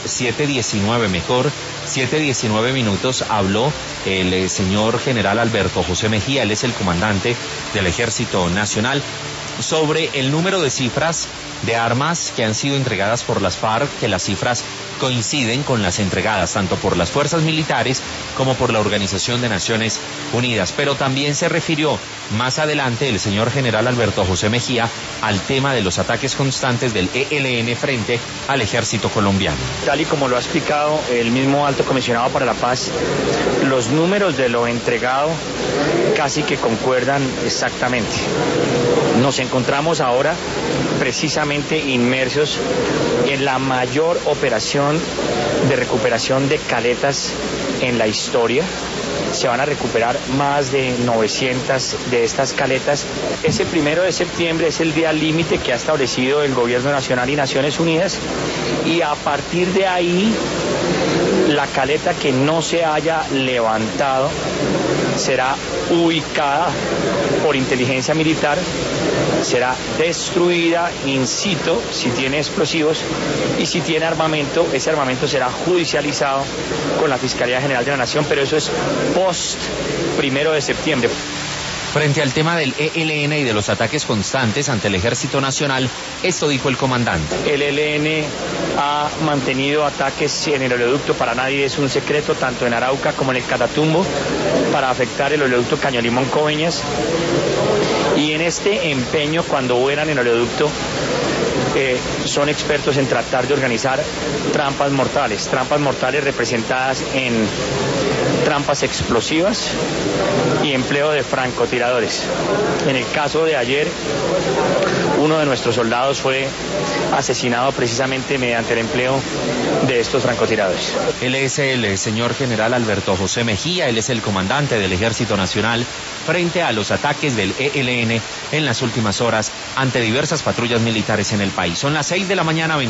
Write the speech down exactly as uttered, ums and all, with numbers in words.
siete diecinueve, mejor, siete diecinueve minutos, habló el eh, señor general Alberto José Mejía, él es el comandante del Ejército Nacional, sobre el número de cifras de armas que han sido entregadas por las FARC, que las cifras coinciden con las entregadas tanto por las fuerzas militares como por la Organización de Naciones Unidas. Pero también se refirió más adelante el señor general Alberto José Mejía al tema de los ataques constantes del E L N frente al ejército colombiano. Tal y como lo ha explicado el mismo alto comisionado para la paz, los números de lo entregado casi que concuerdan exactamente. Nos encontramos ahora precisamente inmersos en la mayor operación de recuperación de caletas en la historia. Se van a recuperar más de novecientas de estas caletas. Ese primero de septiembre es el día límite que ha establecido el Gobierno Nacional y Naciones Unidas, y a partir de ahí la caleta que no se haya levantado será ubicada por inteligencia militar, será destruida in situ si tiene explosivos, y si tiene armamento, ese armamento será judicializado con la Fiscalía General de la Nación, pero eso es post primero de septiembre. Frente al tema del E L N y de los ataques constantes ante el Ejército Nacional, esto dijo el comandante. El E L N ha mantenido ataques en el oleoducto, para nadie es un secreto, tanto en Arauca como en el Catatumbo, para afectar el oleoducto Caño Limón Coveñas. Y en este empeño, cuando vuelan en el oleoducto, eh, son expertos en tratar de organizar trampas mortales, trampas mortales representadas en trampas explosivas y empleo de francotiradores. En el caso de ayer, uno de nuestros soldados fue asesinado precisamente mediante el empleo de estos francotiradores. Él es el señor general Alberto José Mejía, él es el comandante del Ejército Nacional frente a los ataques del E L N en las últimas horas ante diversas patrullas militares en el país. Son las seis de la mañana.